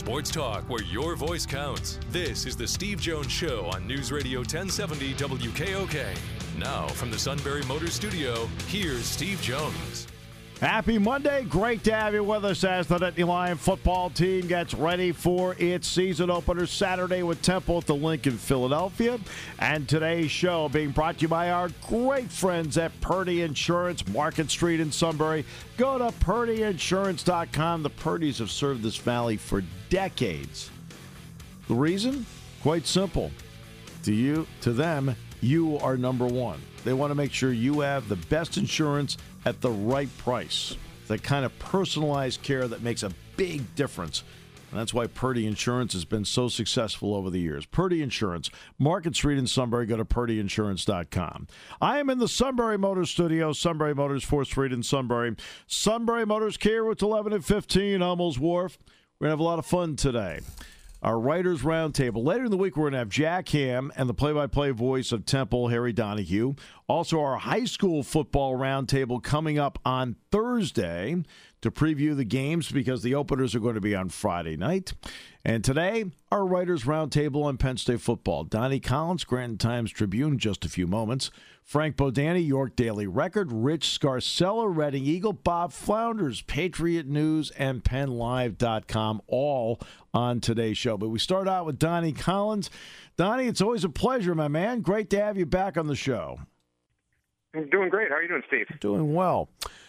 Sports talk where your voice counts. This is the Steve Jones Show on News Radio 1070 WKOK. Now from the Sunbury Motors Studio, here's Steve Jones. Happy Monday. Great to have you with us as the Nittany Lion football team gets ready for its season opener Saturday with Temple at the Link in Philadelphia. And today's show being brought to you by our great friends at Purdy Insurance, Market Street in Sunbury. Go to PurdyInsurance.com. The Purdys have served this valley for decades. The reason? Quite simple. To them, you are number one. They want to make sure you have the best insurance at the right price. That kind of personalized care that makes a big difference. And that's why Purdy Insurance has been so successful over the years. Purdy Insurance, Market Street in Sunbury. Go to PurdyInsurance.com. I am in the Sunbury Motors Studio, Sunbury Motors, 4th Street in Sunbury. Sunbury Motors Kia Route 11 and 15, Hummels Wharf. We're going to have a lot of fun today. Our Writers Roundtable. Later in the week, we're going to have Jack Ham and the play-by-play voice of Temple, Harry Donahue. Also, our high school football roundtable coming up on Thursday to preview the games because the openers are going to be on Friday night. And today, our Writers Roundtable on Penn State football. Donnie Collins, Scranton Times-Tribune, just a few moments. Frank Bodani, York Daily Record. Rich Scarcella, Reading Eagle. Bob Flounders, Patriot News, and PennLive.com, all on today's show. But we start out with Donnie Collins. Donnie, it's always a pleasure, my man. Great to have you back on the show. I'm doing great. How are you doing, Steve? Doing well.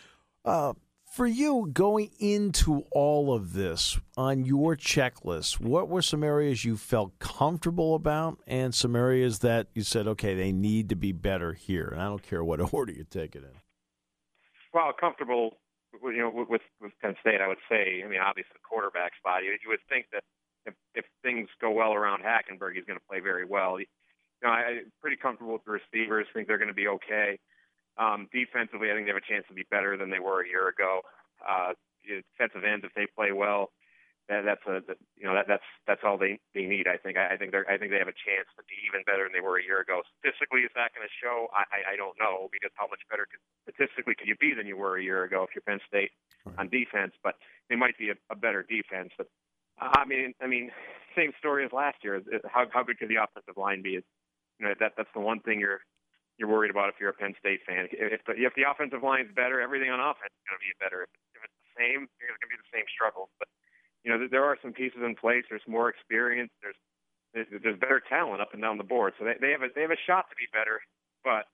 For you, going into all of this, on your checklist, what were some areas you felt comfortable about and some areas that you said, okay, they need to be better here? And I don't care what order you take it in. Well, comfortable, with Penn State, I would say. I mean, obviously, the quarterback spot. You would think that if things go well around Hackenberg, he's going to play very well. I'm pretty comfortable with the receivers. Think they're going to be okay. Defensively, I think they have a chance to be better than they were a year ago. Defensive ends, if they play well, that's all they need. I think they have a chance to be even better than they were a year ago. Statistically, is that going to show? I don't know, because how much better statistically could you be than you were a year ago if you're Penn State on defense? But they might be a better defense. But I mean, same story as last year. How good could the offensive line be? That's the one thing you're worried about if you're a Penn State fan. If the offensive line's better, everything on offense is going to be better. If it's the same, you're going to be the same struggles. But there are some pieces in place. There's more experience. There's better talent up and down the board. So they have a shot to be better. But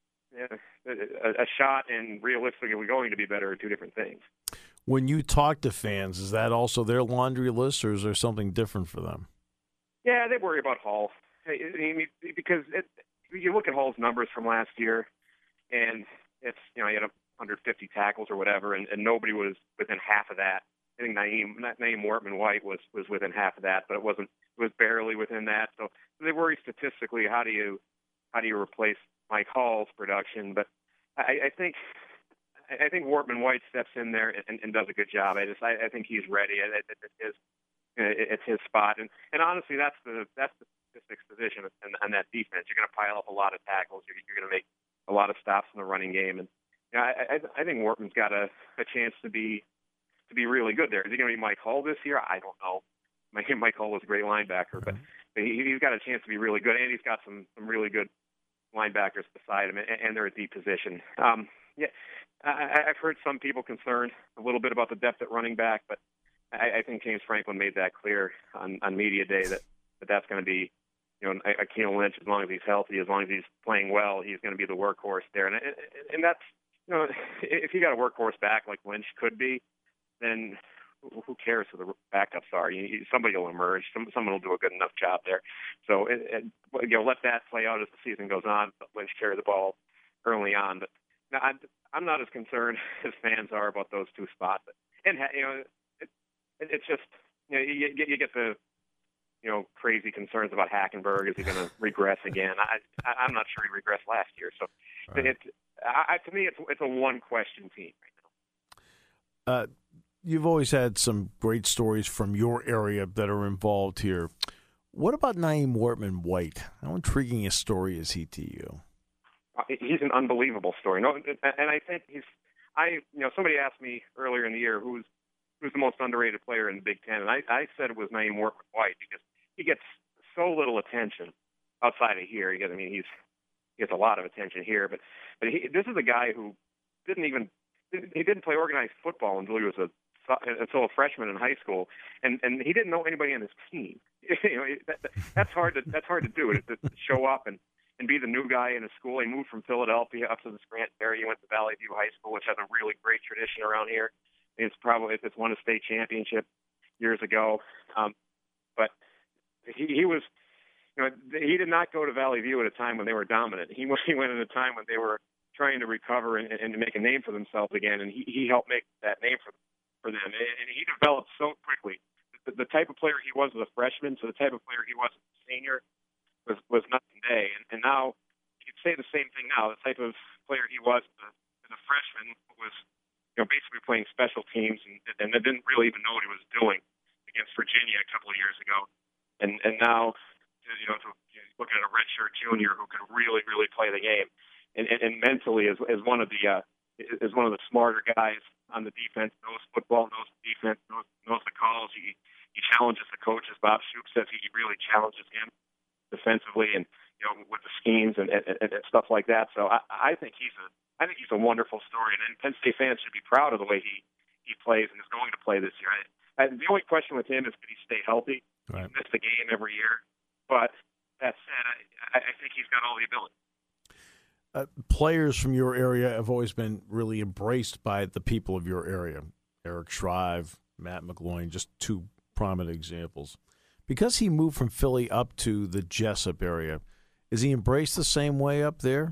a shot and realistically going to be better are two different things. When you talk to fans, is that also their laundry list, or is there something different for them? Yeah, they worry about Hall because you look at Hall's numbers from last year, and it's he had 150 tackles or whatever, and nobody was within half of that. I think Naeem Wortman-White was within half of that, but it was barely within that. So they worry statistically, how do you replace Mike Hall's production? But I think Wortman-White steps in there and does a good job. I think he's ready. It's his spot, and honestly, that's the position and that defense. You're going to pile up a lot of tackles. You're going to make a lot of stops in the running game, and I think Wortman's got a chance to be really good there. Is he going to be Mike Hall this year? I don't know. Mike Hall was a great linebacker, but he's got a chance to be really good, and he's got some really good linebackers beside him, and they're a deep position. I've heard some people concerned a little bit about the depth at running back, but I think James Franklin made that clear on media day that's going to be, Akeem Lynch, as long as he's healthy, as long as he's playing well, he's going to be the workhorse there. And that's, if you got a workhorse back like Lynch could be, then who cares who the backups are? Somebody will emerge. Someone will do a good enough job there. So, let that play out as the season goes on. But Lynch carried the ball early on. But now, I'm not as concerned as fans are about those two spots. And, it's just, you get the, crazy concerns about Hackenberg. Is he going to regress again? I'm not sure he regressed last year. So, right. To me, it's a one-question team right now. You've always had some great stories from your area that are involved here. What about Naeem Wortman-White? How intriguing a story is he to you? He's an unbelievable story. No, and I think somebody asked me earlier in the year who's who's the most underrated player in the Big Ten, and I said it was Naeem White because he gets so little attention outside of here. I mean, he gets a lot of attention here, but this is a guy who didn't play organized football until he was a freshman in high school, and he didn't know anybody on his team. That's hard to do. To show up and be the new guy in a school. He moved from Philadelphia up to the Scranton area. He went to Valley View High School, which has a really great tradition around here. It's won a state championship years ago, but he was. He did not go to Valley View at a time when they were dominant. He went at a time when they were trying to recover and to make a name for themselves again, and he helped make that name for them. And he developed so quickly. The type of player he was as a freshman to the type of player he was as a senior was night and day. And now you could say the same thing now. The type of player he was as a freshman was basically playing special teams and didn't really even know what he was doing against Virginia a couple of years ago. And now looking at a redshirt junior who could really, really play the game, and mentally is one of the smarter guys on the defense. Knows football, knows the defense, knows the calls. He challenges the coaches. Bob Shoop says he really challenges him defensively and with the schemes and stuff like that. So I think he's a wonderful story, and Penn State fans should be proud of the way he plays and is going to play this year. The only question with him is could he stay healthy? Right. He missed a game every year. But that said, I think he's got all the ability. Players from your area have always been really embraced by the people of your area. Eric Shrive, Matt McGloin, just two prominent examples. Because he moved from Philly up to the Jessup area, is he embraced the same way up there?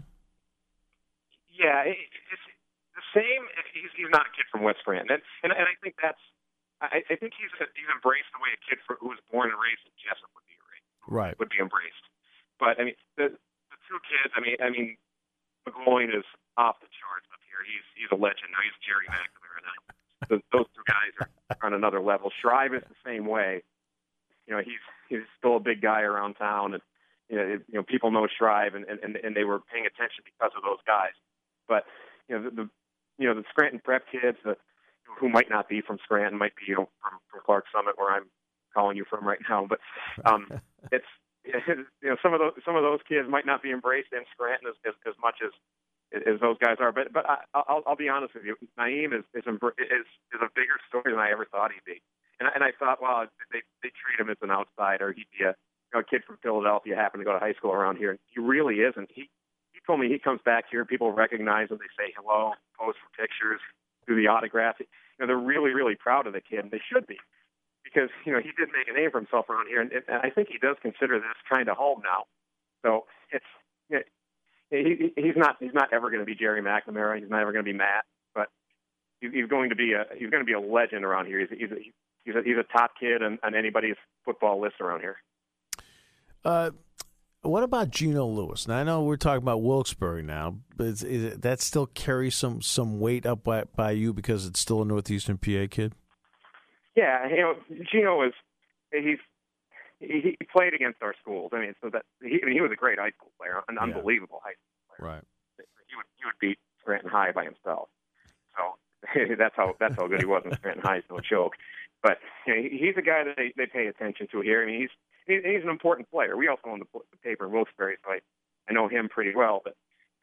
Yeah, it's the same. He's not a kid from West Scranton, and I think that's. I think he's embraced the way a kid who was born and raised in Jessup would be. Right. Would be embraced. But, I mean, the two kids, I mean, McGloin is off the charts up here. He's a legend now. He's Jerry McNamara now. Those two guys are on another level. Shrive is the same way. He's still a big guy around town, and people know Shrive, and they were paying attention because of those guys. But, the Scranton prep kids who might not be from Scranton, might be from Clark Summit, where I'm calling you from right now, but it's some of those kids might not be embraced in Scranton as much as those guys are. But I'll be honest with you, Naeem is a bigger story than I ever thought he'd be. And I thought, wow, they treat him as an outsider. He'd be a kid from Philadelphia, happened to go to high school around here. And he really isn't. He told me he comes back here, people recognize him, they say hello, pose for pictures, do the autograph. They're really, really proud of the kid, and they should be. Because he did make a name for himself around here, and I think he does consider this kind of home now. So he's not ever going to be Jerry McNamara. He's not ever going to be Matt, but he's going to be a legend around here. He's a top kid on anybody's football list around here. What about Geno Lewis? Now I know we're talking about Wilkes-Barre now, but that still carries some weight up by you because it's still a Northeastern PA kid. Yeah, Geno he played against our schools. I mean, so that he was a great high school player, an unbelievable high school player. Right. He would beat Scranton High by himself. So that's how good he was in Scranton High. It's no joke. But he's a guy that they pay attention to here. I mean, he's an important player. We also own the paper in Wilkes-Barre, so I know him pretty well. But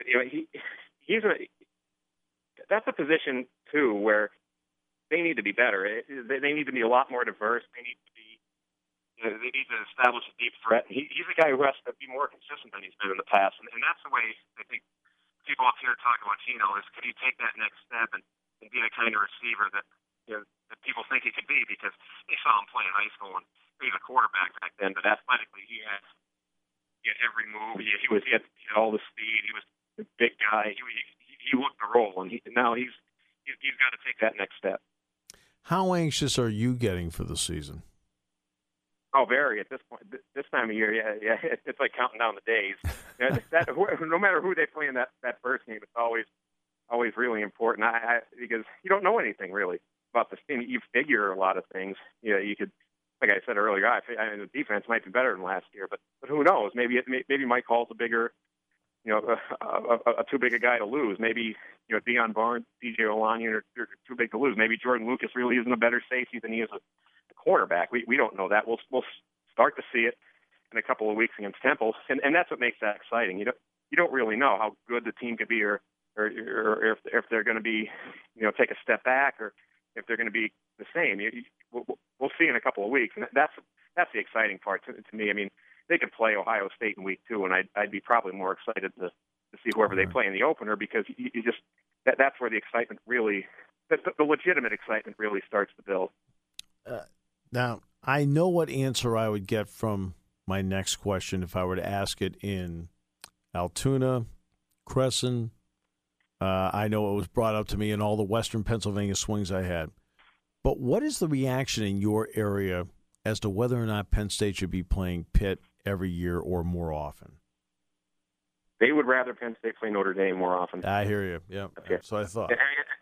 that's a position too where they need to be better. They need to be a lot more diverse. They need to establish a deep threat. He's a guy who has to be more consistent than he's been in the past, and that's the way I think people up here talk about Geno is could he take that next step and be the kind of receiver that that people think he could be because they saw him play in high school and he was a quarterback back then, but athletically he had every move. He had all the speed. He was a big guy. He looked the role, and now he's got to take that next step. How anxious are you getting for the season? Oh, very. At this point, this time of year, yeah, it's like counting down the days. No matter who they play in that first game, it's always really important. Because you don't know anything really about the team. You figure a lot of things. You could, like I said earlier, the defense might be better than last year, but who knows? Maybe Mike Hall's a bigger too big a guy to lose. Maybe Deion Barnes, DJ Olaniyan are too big to lose. Maybe Jordan Lucas really isn't a better safety than he is a quarterback. We don't know that. We'll start to see it in a couple of weeks against Temple, and that's what makes that exciting. You don't really know how good the team could be, or if they're going to be, take a step back, or if they're going to be the same. We'll see in a couple of weeks, and that's the exciting part to me. I mean, they could play Ohio State in week 2, and I'd be probably more excited to see whoever they play in the opener, because you just that's where the excitement really, the legitimate excitement really starts to build. Now, I know what answer I would get from my next question if I were to ask it in Altoona, Crescent. I know it was brought up to me in all the Western Pennsylvania swings I had. But what is the reaction in your area as to whether or not Penn State should be playing Pitt every year or more often? They would rather Penn State play Notre Dame more often. I hear you. Yeah, okay. So I thought.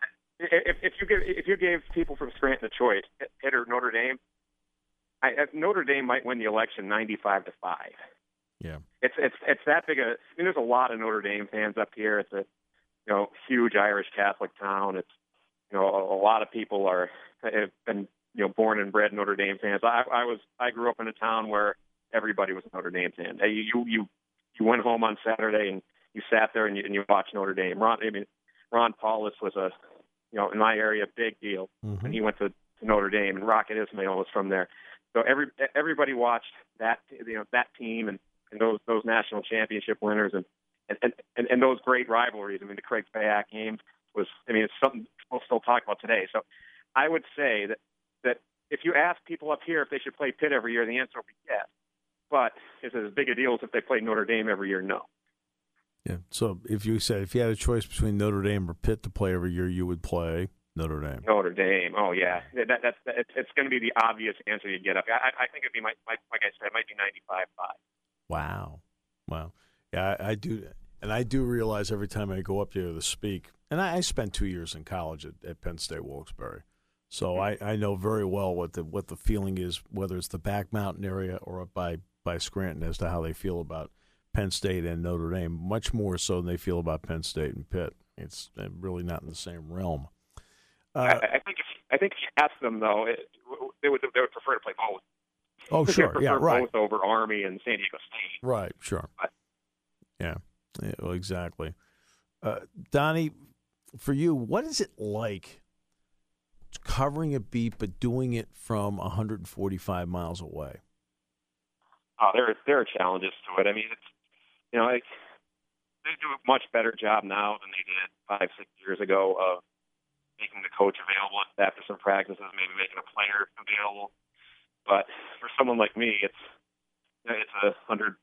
If you gave people from Scranton a choice, Pitt or Notre Dame, Notre Dame might win the election 95-5. Yeah, it's that big a. I mean, there's a lot of Notre Dame fans up here. It's a huge Irish Catholic town. It's a lot of people have been born and bred Notre Dame fans. I grew up in a town where everybody was a Notre Dame fan. You went home on Saturday and you sat there and you watched Notre Dame. Ron Paulus was in my area, big deal when he went to Notre Dame, and Rocket Ismail was from there. So everybody watched that team and those national championship winners and those great rivalries. I mean, the Craig Fayak game was. I mean, it's something we'll still talk about today. So I would say that if you ask people up here if they should play Pitt every year, the answer would be yes. But is it as big a deal as if they played Notre Dame every year? No. Yeah. So if you had a choice between Notre Dame or Pitt to play every year, you would play Notre Dame. Notre Dame. Oh yeah, it's going to be the obvious answer you get up. I think it'd be like I said, it might be 95-5. Wow. Yeah, I do, and I do realize every time I go up there to speak, and I spent 2 years in college at Penn State Wilkes-Barre, so I know very well what the feeling is, whether it's the Back Mountain area or up by Scranton, as to how they feel about Penn State and Notre Dame, much more so than they feel about Penn State and Pitt. It's really not in the same realm. I think if you ask them though, they would prefer to play both. Oh sure, yeah, right. Both over Army and San Diego State. Right, sure. But, yeah, well, exactly. Donnie, for you, what is it like covering a beat but doing it from 145 miles away? Oh, there are challenges to it. I mean, it's they do a much better job now than they did 5-6 years ago of making the coach available after some practices, maybe making a player available. But for someone like me, it's 150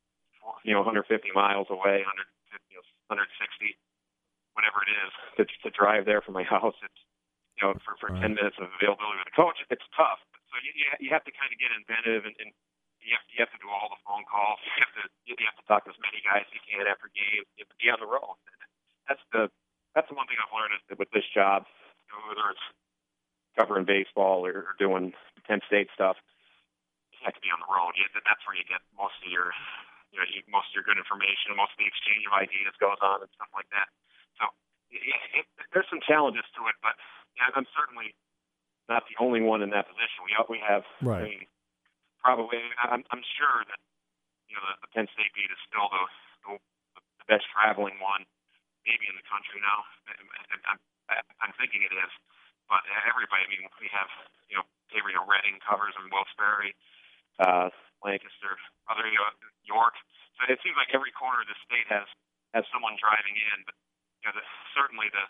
miles away, 160, whatever it is, to drive there from my house. It's for 10 minutes of availability with the coach. It's tough. So you have to kind of get inventive, and you have to do all the phone calls. You have to talk to as many guys as you can after games. You have to be on the road. That's the one thing I've learned with this job, whether it's covering baseball or doing Penn State stuff. You have to be on the road. That's where you get most of your good information, most of the exchange of ideas goes on and stuff like that. So there's some challenges to it, but I'm certainly not the only one in that position. We have right. I mean, probably I'm sure that the Penn State beat is still the best traveling one maybe in the country now. I'm thinking it is, but everybody. I mean, we have Reading covers in Wilkes-Barre, Lancaster, other York. So it seems like every corner of the state has someone driving in, but certainly the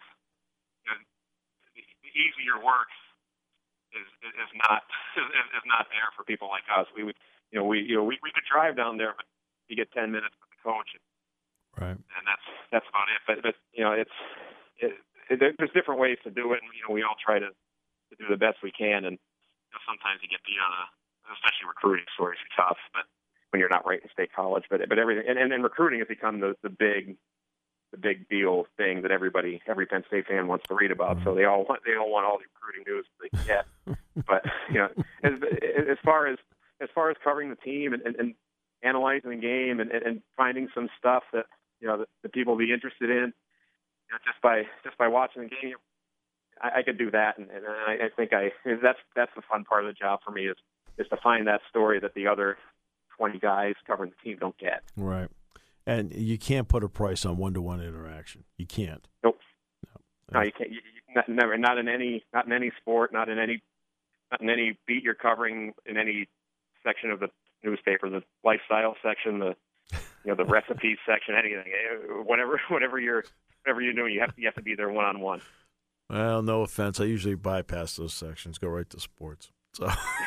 easier work is not there for people like us. We could drive down there, but you get 10 minutes with the coach, right? And that's about it. But there's different ways to do it, and we all try to do the best we can. And sometimes you get beat on especially recruiting stories are tough, but when you're not right in state college, but everything and recruiting has become the big deal thing that every Penn State fan wants to read about. So they all want all the recruiting news they can get. But as far as covering the team and analyzing the game and finding some stuff that the people be interested in. Just by watching the game, I could do that, and I think that's the fun part of the job for me is to find that story that the other 20 guys covering the team don't get. Right, and you can't put a price on one-to-one interaction. You can't. Nope. No, you can't. Never. Not in any sport. Not in any beat you're covering in any section of the newspaper. The lifestyle section, the recipes section, anything. Whatever you're doing, you have to be there one-on-one. Well, no offense. I usually bypass those sections, go right to sports. So.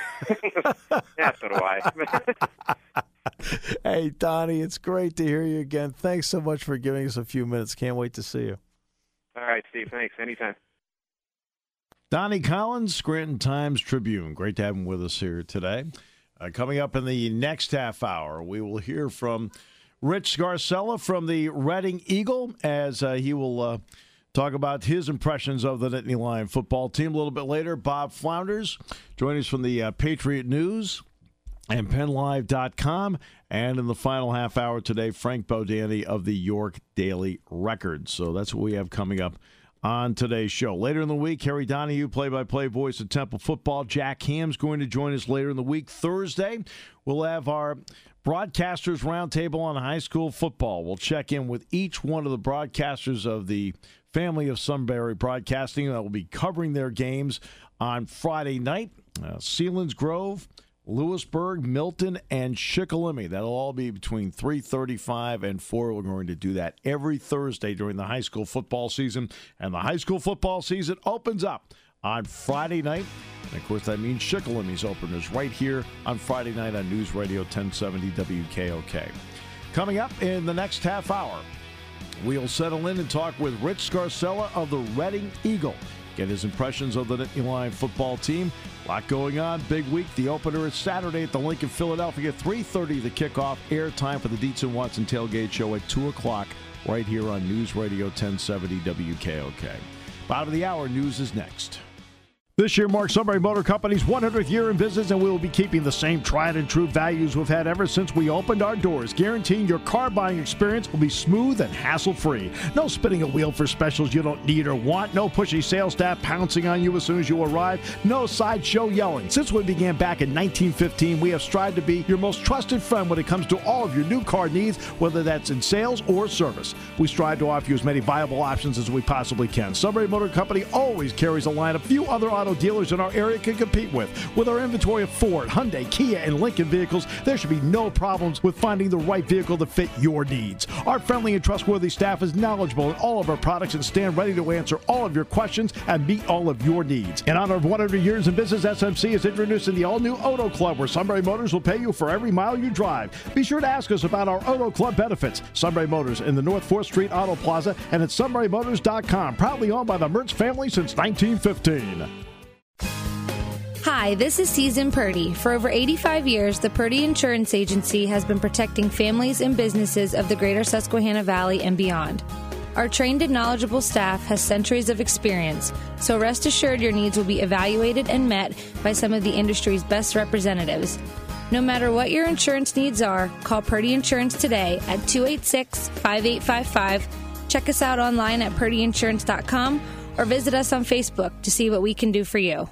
Yeah, so do I. Hey, Donnie, it's great to hear you again. Thanks so much for giving us a few minutes. Can't wait to see you. All right, Steve. Thanks. Anytime. Donnie Collins, Scranton Times-Tribune. Great to have him with us here today. Coming up in the next half hour, we will hear from Rich Scarcella from the Reading Eagle as he will talk about his impressions of the Nittany Lion football team. A little bit later, Bob Flounders joining us from the Patriot News and PennLive.com. And in the final half hour today, Frank Bodani of the York Daily Record. So that's what we have coming up on today's show. Later in the week, Harry Donahue, play-by-play voice of Temple football. Jack Ham's going to join us later in the week. Thursday, we'll have our Broadcasters Roundtable on high school football. We'll check in with each one of the broadcasters of the family of Sunbury Broadcasting that will be covering their games on Friday night. Selinsgrove, Lewisburg, Milton, and Shikellamy. That'll all be between 3:35 and 4. We're going to do that every Thursday during the high school football season. And the high school football season opens up on Friday night. And, of course, that means Shikelamy's openers right here on Friday night on News Radio 1070 WKOK. Coming up in the next half hour, we'll settle in and talk with Rich Scarcella of the Reading Eagle. Get his impressions of the Nittany Lion football team. A lot going on. Big week. The opener is Saturday at the Lincoln Philadelphia. 3:30 the kickoff. Airtime for the Dietz and Watson Tailgate Show at 2 o'clock right here on News Radio 1070 WKOK. Bottom of the hour, news is next. This year marks Sunbury Motor Company's 100th year in business, and we will be keeping the same tried and true values we've had ever since we opened our doors, guaranteeing your car buying experience will be smooth and hassle-free. No spinning a wheel for specials you don't need or want. No pushy sales staff pouncing on you as soon as you arrive. No sideshow yelling. Since we began back in 1915, we have strived to be your most trusted friend when it comes to all of your new car needs, whether that's in sales or service. We strive to offer you as many viable options as we possibly can. Sunbury Motor Company always carries a line of few other auto dealers in our area can compete with. With our inventory of Ford, Hyundai, Kia, and Lincoln vehicles, there should be no problems with finding the right vehicle to fit your needs. Our friendly and trustworthy staff is knowledgeable in all of our products and stand ready to answer all of your questions and meet all of your needs. In honor of 100 years in business, SMC is introducing the all-new Auto Club, where Sunbury Motors will pay you for every mile you drive. Be sure to ask us about our Auto Club benefits. Sunbury Motors in the North 4th Street Auto Plaza and at sunburymotors.com. Proudly owned by the Mertz family since 1915. Hi, this is Susan Purdy. For over 85 years, the Purdy Insurance Agency has been protecting families and businesses of the greater Susquehanna Valley and beyond. Our trained and knowledgeable staff has centuries of experience, so rest assured your needs will be evaluated and met by some of the industry's best representatives. No matter what your insurance needs are, call Purdy Insurance today at 286-5855. Check us out online at purdyinsurance.com or visit us on Facebook to see what we can do for you.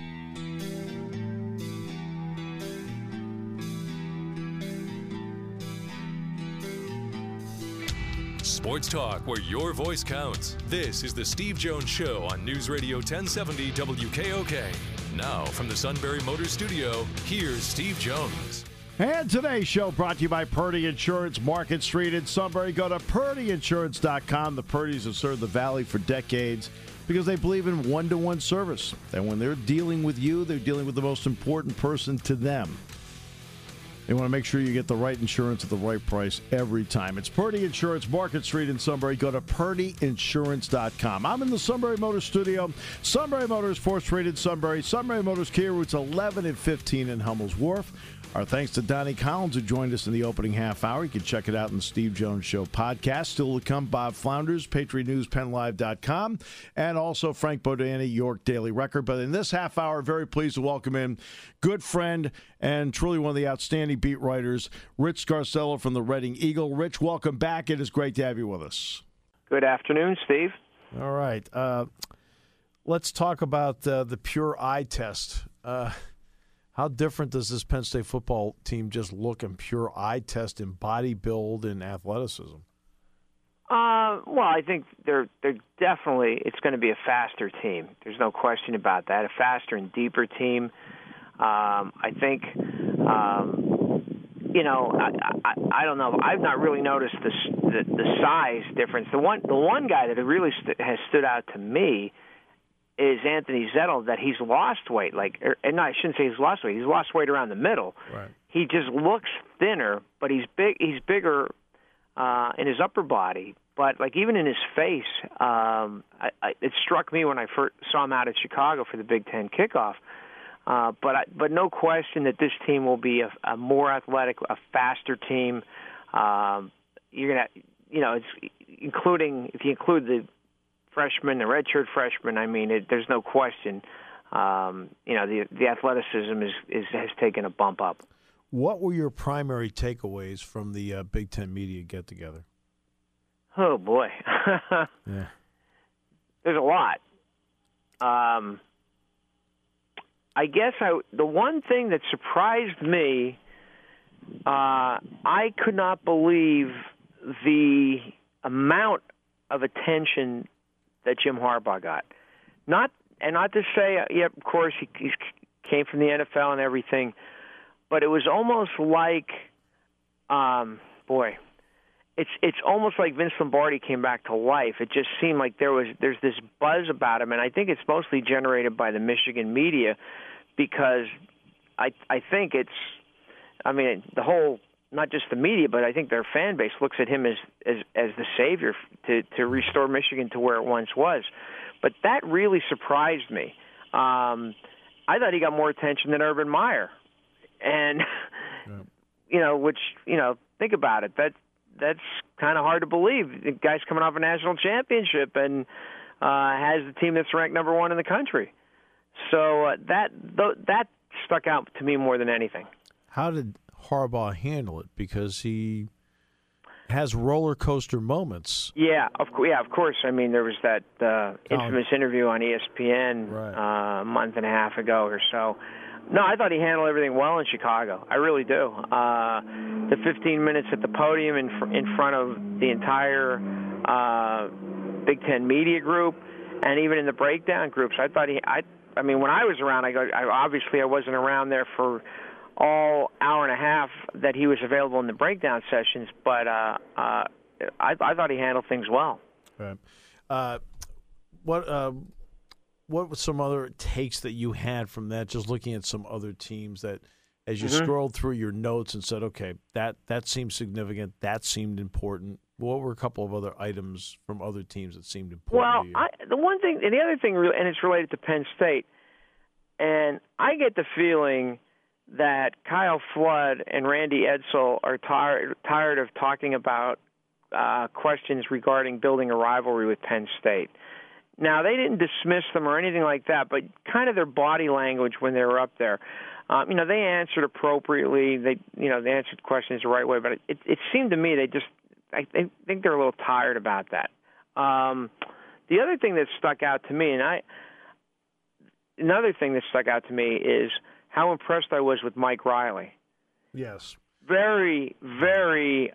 Sports talk where your voice counts. This is the Steve Jones Show on News Radio 1070 WKOK. Now from the Sunbury Motors Studio, here's Steve Jones. And today's show brought to you by Purdy Insurance, Market Street in Sunbury. Go to purdyinsurance.com. The Purdys have served the Valley for decades because they believe in one-to-one service. And when they're dealing with you, they're dealing with the most important person to them. They want to make sure you get the right insurance at the right price every time. It's Purdy Insurance, Market Street in Sunbury. Go to purdyinsurance.com. I'm in the Sunbury Motors studio. Sunbury Motors, 4th Street in Sunbury. Sunbury Motors Kia, routes 11 and 15 in Hummel's Wharf. Our thanks to Donnie Collins, who joined us in the opening half hour. You can check it out in the Steve Jones Show podcast. Still to come, Bob Flounders, Patriot News, PennLive.com, and also Frank Bodani, York Daily Record. But in this half hour, very pleased to welcome in good friend and truly one of the outstanding beat writers, Rich Scarcella from the Reading Eagle. Rich, welcome back. It is great to have you with us. Good afternoon, Steve. All right. Let's talk about the pure eye test. How different does this Penn State football team just look in pure eye test in body build and athleticism? Well, I think they're definitely, it's going to be a faster team. There's no question about that. A faster and deeper team. I think, I don't know. I've not really noticed the size difference. The one guy that really has stood out to me is Anthony Zettel, that he's lost weight. No, I shouldn't say he's lost weight. He's lost weight around the middle. Right. He just looks thinner, but he's big. He's bigger in his upper body. But even in his face, it struck me when I first saw him out at Chicago for the Big Ten kickoff. But no question that this team will be a more athletic, a faster team. You're gonna, it's including, if you include the freshmen, the redshirt freshmen. I mean, there's no question. The athleticism has taken a bump up. What were your primary takeaways from the Big Ten media get-together? Oh boy, yeah. There's a lot. I guess the one thing that surprised me, I could not believe the amount of attention that Jim Harbaugh got. Not to say, of course, he came from the NFL and everything, but it was almost like, it's almost like Vince Lombardi came back to life. It just seemed like there's this buzz about him, and I think it's mostly generated by the Michigan media, because I think the whole, not just the media, but I think their fan base looks at him as the savior to restore Michigan to where it once was. But that really surprised me. I thought he got more attention than Urban Meyer, and think about it. That's kind of hard to believe. The guy's coming off a national championship and has the team that's ranked number one in the country. So that stuck out to me more than anything. How did Harbaugh handle it? Because he has roller coaster moments. Yeah, of course. I mean, there was that infamous interview on ESPN a month and a half ago or so. No, I thought he handled everything well in Chicago. I really do. The 15 minutes at the podium in front of the entire Big Ten media group, and even in the breakdown groups, I thought I mean, when I was around, obviously I wasn't around there for all hour and a half that he was available in the breakdown sessions, but I thought he handled things well. Right. What were some other takes that you had from that, just looking at some other teams that, as you scrolled through your notes and said, okay, that seemed significant, that seemed important? What were a couple of other items from other teams that seemed important to you? The one thing, and the other thing, and it's related to Penn State, and I get the feeling that Kyle Flood and Randy Edsall are tired of talking about questions regarding building a rivalry with Penn State. Now, they didn't dismiss them or anything like that, but kind of their body language when they were up there. They answered appropriately. They answered questions the right way, but it seemed to me I think they're a little tired about that. The other thing that stuck out to me, is how impressed I was with Mike Riley. Yes. Very, very,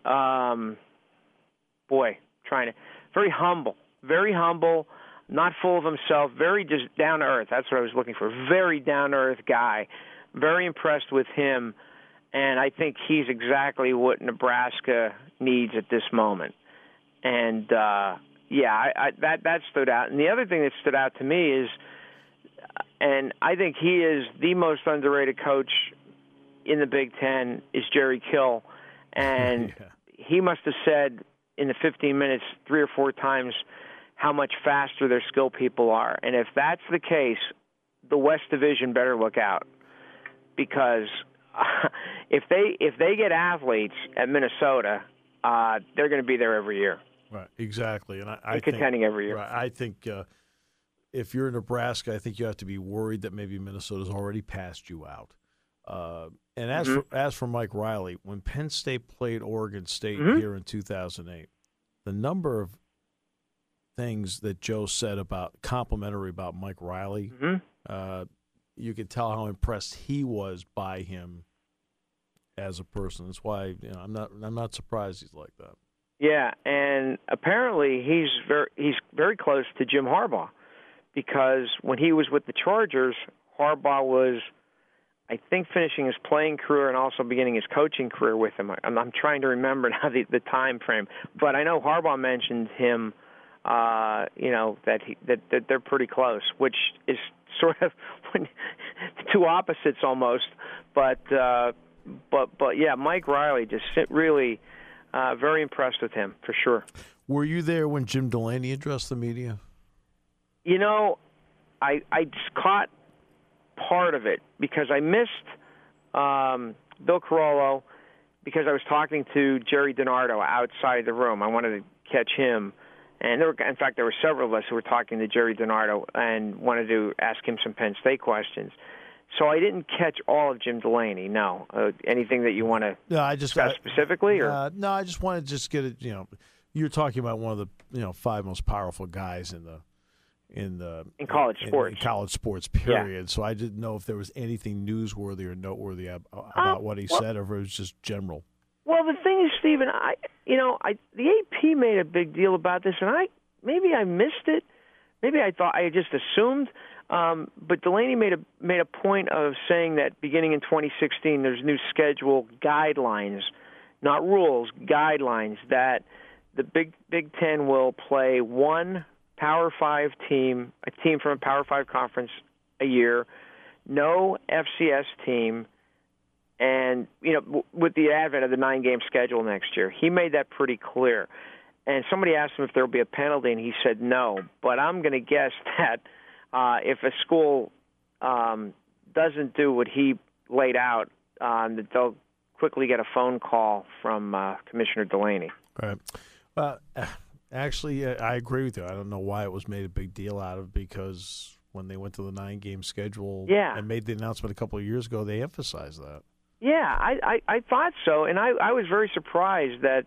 very humble, not full of himself, very just down to earth. That's what I was looking for. Very down to earth guy. Very impressed with him, and I think he's exactly what Nebraska needs at this moment. And that stood out. And the other thing that stood out to me is, and I think he is the most underrated coach in the Big Ten, is Jerry Kill, and he must have said in the 15 minutes 3 or 4 times how much faster their skill people are. And if that's the case, the West Division better look out, because if they get athletes at Minnesota, they're going to be there every year. Right, exactly. And I contending every year. Right, I think if you're in Nebraska, I think you have to be worried that maybe Minnesota's already passed you out. And as for Mike Riley, when Penn State played Oregon State here in 2008, the number of things that Joe said about complimentary about Mike Riley, you could tell how impressed he was by him as a person. That's why I'm not surprised he's like that. Yeah, and apparently he's very close to Jim Harbaugh, because when he was with the Chargers, Harbaugh was, I think, finishing his playing career and also beginning his coaching career with him. I'm trying to remember now the time frame, but I know Harbaugh mentioned him. That they're pretty close, which is sort of two opposites almost. But yeah, Mike Riley just really very impressed with him for sure. Were you there when Jim Delaney addressed the media? I just caught part of it because I missed Bill Carollo because I was talking to Jerry DiNardo outside the room. I wanted to catch him. And in fact, there were several of us who were talking to Jerry DiNardo and wanted to ask him some Penn State questions. So I didn't catch all of Jim Delaney. No, anything that you want to discuss specifically, or no? I just wanted to just get it. You're talking about one of the 5 most powerful guys in college sports. In college sports, period. Yeah. So I didn't know if there was anything newsworthy or noteworthy about what he said, or if it was just general. Well, the thing is, Stephen, the AP made a big deal about this, and maybe I missed it. Maybe I thought I just assumed. But Delaney made a point of saying that beginning in 2016, there's new schedule guidelines, not rules, guidelines, that the Big Ten will play one Power 5 team, a team from a Power 5 conference a year, no FCS team. And, with the advent of the 9-game schedule next year, he made that pretty clear. And somebody asked him if there will be a penalty, and he said no. But I'm going to guess that if a school doesn't do what he laid out, that they'll quickly get a phone call from Commissioner Delaney. Right. Actually, I agree with you. I don't know why it was made a big deal out of, because when they went to the 9-game schedule and made the announcement a couple of years ago, they emphasized that. Yeah, I thought so, and I was very surprised that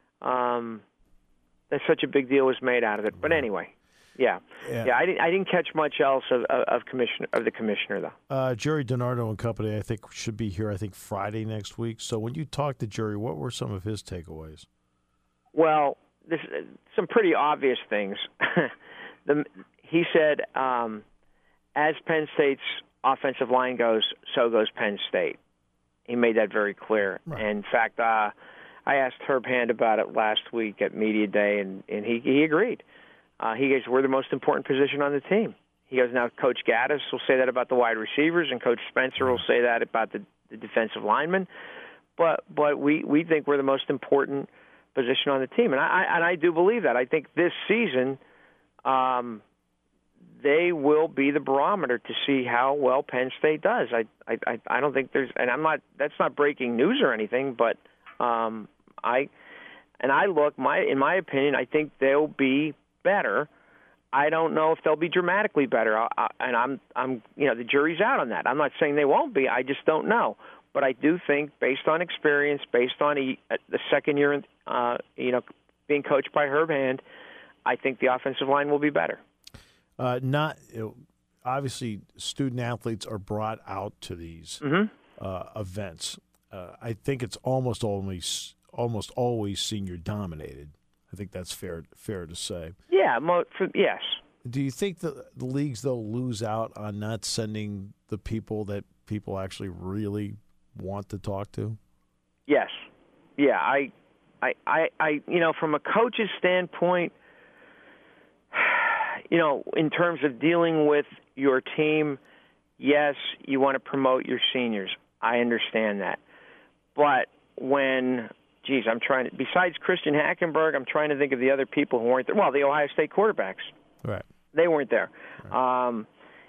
that such a big deal was made out of it. But anyway, yeah. I didn't catch much else of the commissioner though. Jerry DiNardo and company, I think, should be here. I think Friday next week. So when you talked to Jerry, what were some of his takeaways? Well, some pretty obvious things. He said, as Penn State's offensive line goes, so goes Penn State. He made that very clear. Right. And in fact, I asked Herb Hand about it last week at Media Day, and he agreed. He goes, we're the most important position on the team. He goes, now Coach Gaddis will say that about the wide receivers, and Coach Spencer will say that about the defensive linemen. But we think we're the most important position on the team. And I do believe that. I think this season they will be the barometer to see how well Penn State does. I don't think there's, and that's not breaking news or anything, but in my opinion, I think they'll be better. I don't know if they'll be dramatically better, and I'm the jury's out on that. I'm not saying they won't be. I just don't know. But I do think, based on experience, based on the second year, being coached by Herb Hand, I think the offensive line will be better. Obviously, student athletes are brought out to these events. I think it's almost always senior dominated. I think that's fair to say. Yeah, yes. Do you think the leagues, though, lose out on not sending the people that people actually really want to talk to? Yes. Yeah, I from a coach's standpoint, in terms of dealing with your team, yes, you want to promote your seniors. I understand that. But besides Christian Hackenberg, I'm trying to think of the other people who weren't there. Well, the Ohio State quarterbacks. Right. They weren't there. Right.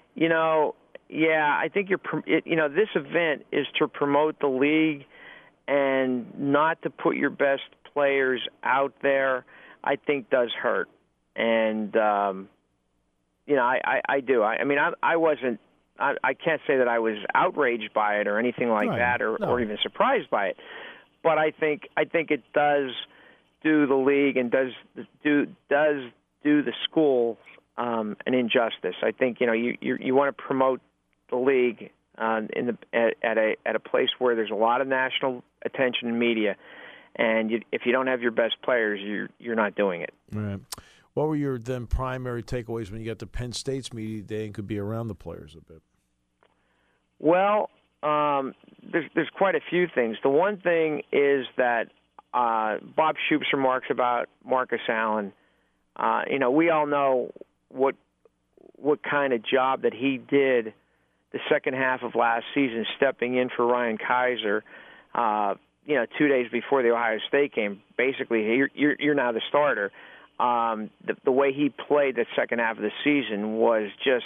I think this event is to promote the league and not to put your best players out there, I think does hurt. And, I do. I wasn't I can't say that I was outraged by it or anything like that, or even surprised by it. But I think it does do the league and does do the school an injustice. I think you want to promote the league at a place where there's a lot of national attention and media, and if you don't have your best players, you're not doing it. Right. What were your then primary takeaways when you got to Penn State's media day and could be around the players a bit? Well, there's quite a few things. The one thing is that Bob Shoop's remarks about Marcus Allen. We all know what kind of job that he did the second half of last season, stepping in for Ryan Kaiser. 2 days before the Ohio State game, basically you're now the starter. The way he played the second half of the season was just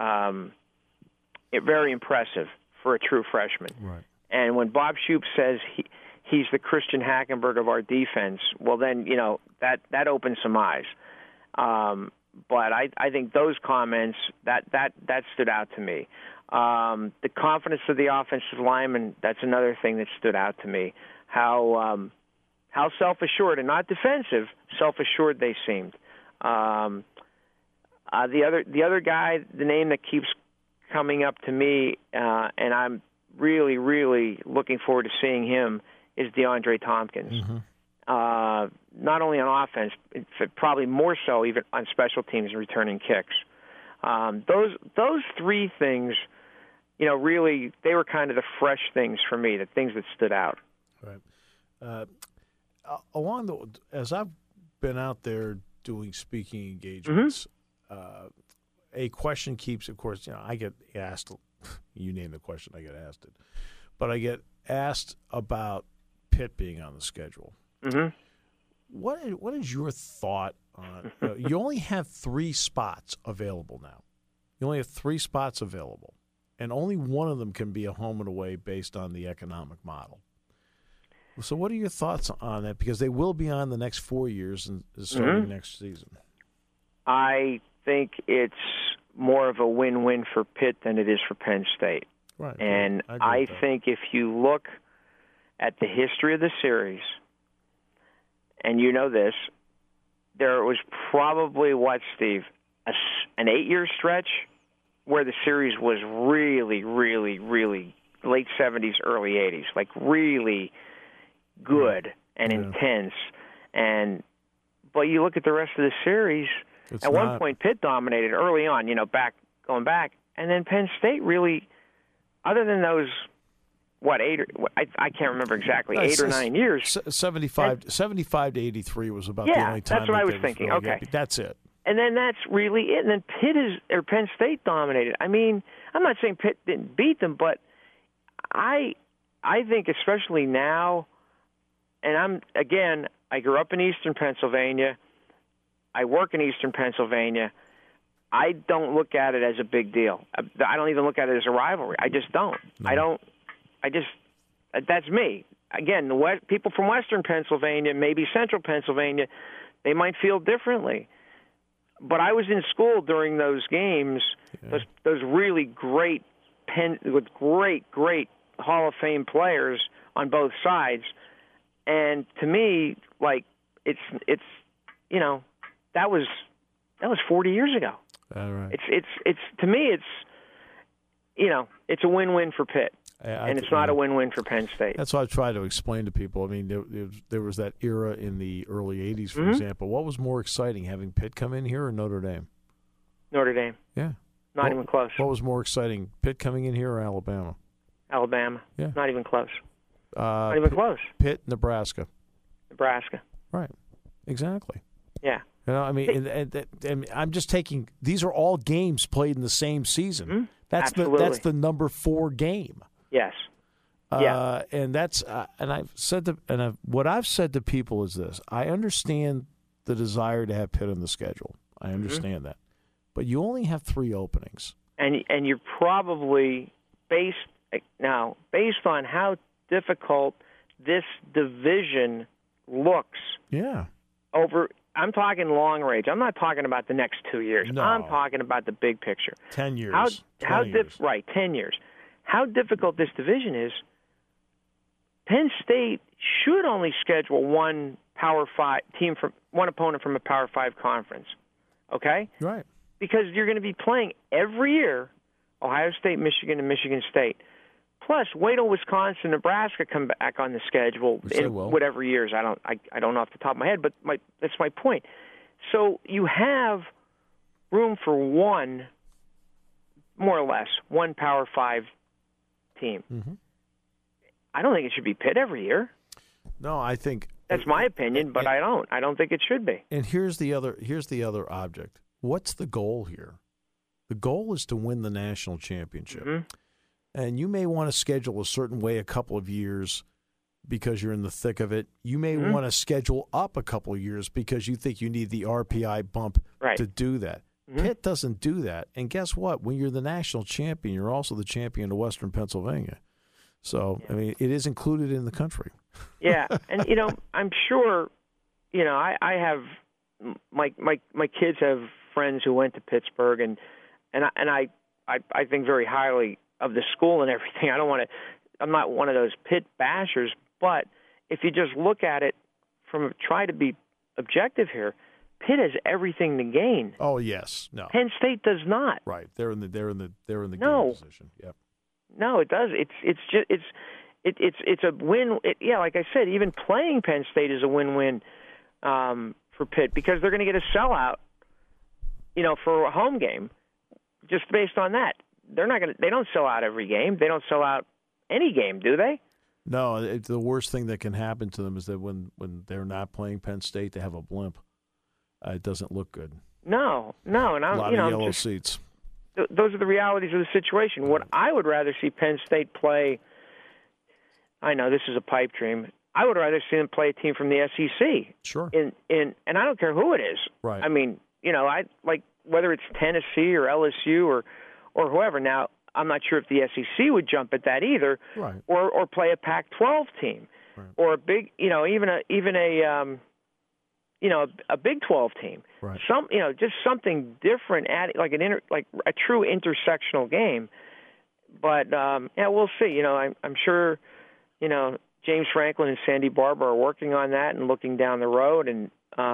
very impressive for a true freshman. Right. And when Bob Shoop says he's the Christian Hackenberg of our defense, well then that opens some eyes. But I think those comments that stood out to me. The confidence of the offensive lineman, that's another thing that stood out to me. How self-assured and not defensive, self-assured they seemed. The other guy, the name that keeps coming up to me, and I'm really, really looking forward to seeing him, is DeAndre Tompkins. Mm-hmm. Not only on offense, but probably more so even on special teams and returning kicks. Those three things, really, they were kind of the fresh things for me, the things that stood out. Right. As I've been out there doing speaking engagements, a question keeps, of course, I get asked, you name the question, I get asked it, but I get asked about Pitt being on the schedule. Mm-hmm. What is your thought on? You only have 3 spots available now. You only have 3 spots available, and only one of them can be a home and away based on the economic model. So, what are your thoughts on that? Because they will be on the next 4 years and starting next season. I think it's more of a win-win for Pitt than it is for Penn State. Right. And I think if you look at the history of the series, and you know this, there was probably, Steve, an 8-year stretch where the series was really, really, really late 70s, early 80s, like really good and intense. But you look at the rest of the series, one point Pitt dominated early on, going back, and then Penn State really, other than those, I can't remember exactly, 8 or 9 years. 75 to 83 was about the only time. That's what I was thinking. Really okay. That's it. And then that's really it. And then Penn State dominated. I mean, I'm not saying Pitt didn't beat them, but I think especially now, and I grew up in Eastern Pennsylvania. I work in Eastern Pennsylvania. I don't look at it as a big deal. I don't even look at it as a rivalry. I just don't. No. That's me. Again, people from Western Pennsylvania, maybe Central Pennsylvania, they might feel differently. But I was in school during those games, those really great with great Hall of Fame players on both sides. And to me, it's that was 40 years ago. All right. It's to me it's a win-win for Pitt. And it's not a win-win for Penn State. That's what I try to explain to people. I mean, there was that era in the early 80s, for example. What was more exciting, having Pitt come in here or Notre Dame? Notre Dame. Yeah. Not even close. What was more exciting, Pitt coming in here or Alabama? Alabama. Yeah. Not even close. Not even close. Pitt, Nebraska. Nebraska. Right. Exactly. Yeah. And I'm just taking – these are all games played in the same season. Mm-hmm. That's the number 4 game. Yes. And that's and I've said what I've said to people is this: I understand the desire to have Pitt on the schedule. I understand that, but you only have 3 openings, and you're probably based on how difficult this division looks. Yeah. Over I'm talking long range. I'm not talking about the next 2 years. No. I'm talking about the big picture. 10 years. Right, 10 years. How difficult this division is. Penn State should only schedule one Power 5 team from one opponent from a Power 5 conference. Okay? Right. Because you're going to be playing every year Ohio State, Michigan, and Michigan State. Plus, wait till Wisconsin, Nebraska come back on the schedule in whatever years. I don't know off the top of my head, but that's my point. So you have room for one, more or less, one Power 5 team. Mm-hmm. I don't think it should be Pitt every year. No, I think that's my opinion, but I don't think it should be. And here's the other object. What's the goal here? The goal is to win the national championship. Mm-hmm. And you may want to schedule a certain way a couple of years because you're in the thick of it. You may want to schedule up a couple of years because you think you need the RPI bump to do that. Pitt doesn't do that. And guess what? When you're the national champion, you're also the champion of Western Pennsylvania. So, I mean, it is included in the country. Yeah. And, I'm sure, I have my kids have friends who went to Pittsburgh, and I think very highly of the school and everything. I'm not one of those Pitt bashers, but if you just look at it try to be objective here, Pitt has everything to gain. Oh yes, no. Penn State does not. Right, they're in the game position. Yep. No, it does. It's a win. Like I said, even playing Penn State is a win-win for Pitt because they're going to get a sellout, for a home game, just based on that. They don't sell out every game. They don't sell out any game, do they? No, the worst thing that can happen to them is that when they're not playing Penn State, they have a blimp. It doesn't look good. No, and a lot of yellow seats. Those are the realities of the situation. What I would rather see Penn State play, I know this is a pipe dream. I would rather see them play a team from the SEC. Sure. And I don't care who it is. Right. I mean, I like whether it's Tennessee or LSU or whoever. Now, I'm not sure if the SEC would jump at that either, right. or play a Pac-12 team, right. or a big, even a Big 12 team. Right. Just something different, like a true intersectional game. But we'll see. I'm sure, James Franklin and Sandy Barber are working on that and looking down the road, and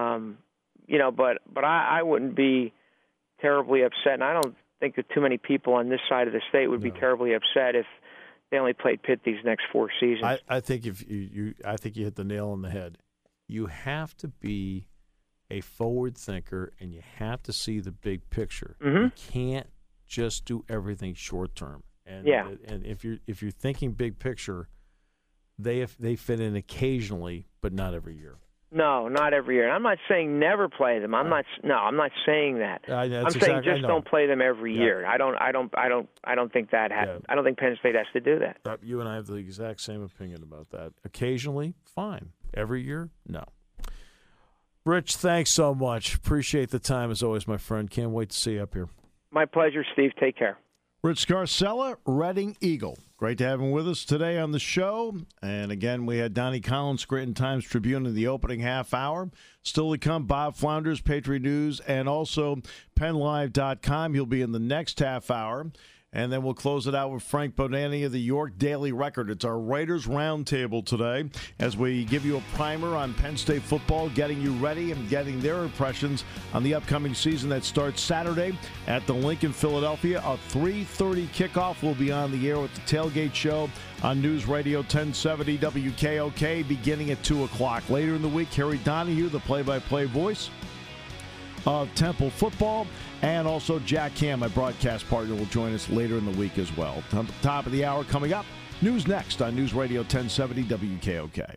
but I wouldn't be terribly upset, and I don't think that too many people on this side of the state would be terribly upset if they only played Pitt these next 4 seasons. I think I think you hit the nail on the head. You have to be a forward thinker, and you have to see the big picture. Mm-hmm. You can't just do everything short term. And if you're thinking big picture, they fit in occasionally, but not every year. No, not every year. And I'm not saying never play them. I'm not saying that. I'm saying just don't play them every year. I don't think that I don't think Penn State has to do that. You and I have the exact same opinion about that. Occasionally, fine. Every year, no. Rich, thanks so much. Appreciate the time as always, my friend. Can't wait to see you up here. My pleasure, Steve. Take care. Rich Scarcella, Reading Eagle. Great to have him with us today on the show. And again, we had Donnie Collins, Scranton Times-Tribune in the opening half hour. Still to come, Bob Flounders, Patriot News, and also PennLive.com. He'll be in the next half hour. And then we'll close it out with Frank Bonanni of the York Daily Record. It's our Writers Roundtable today as we give you a primer on Penn State football, getting you ready and getting their impressions on the upcoming season that starts Saturday at the Lincoln, Philadelphia. A 3:30 kickoff will be on the air with the Tailgate Show on News Radio 1070 WKOK beginning at 2 o'clock. Later in the week, Harry Donahue, the play-by-play voice of Temple football, and also Jack Ham, my broadcast partner, will join us later in the week as well. Top of the hour coming up. News next on News Radio 1070 WKOK.